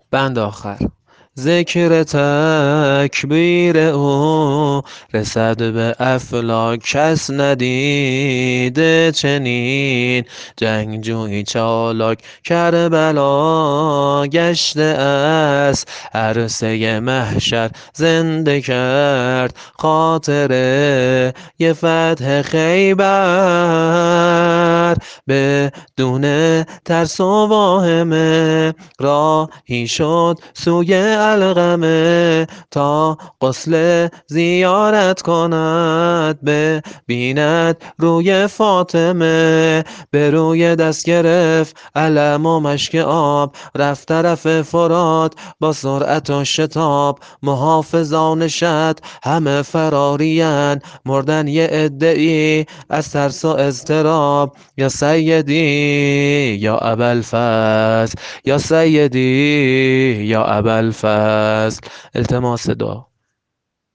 بند آخر. ذکر تکبیر او رسد به افلاک، کس ندیده چنین جنگجویی چالاک. کربلا گشته است عرصه محشر، زنده کرد خاطره ی فتح خیبر. بدون ترس و واهمه راهی شد سوی القمه، تا غسل زیارت کند ببیند روی فاطمه. به روی دست گرفت علم و مشک آب، رفت طرف فرات با سرعت و شتاب. محافظان شط همه فرارین، مردن یه عده‌ای از ترس و اضطراب. یا سیدی یا ابوالفضل، یا سیدی یا ابوالفضل. التماس دعا.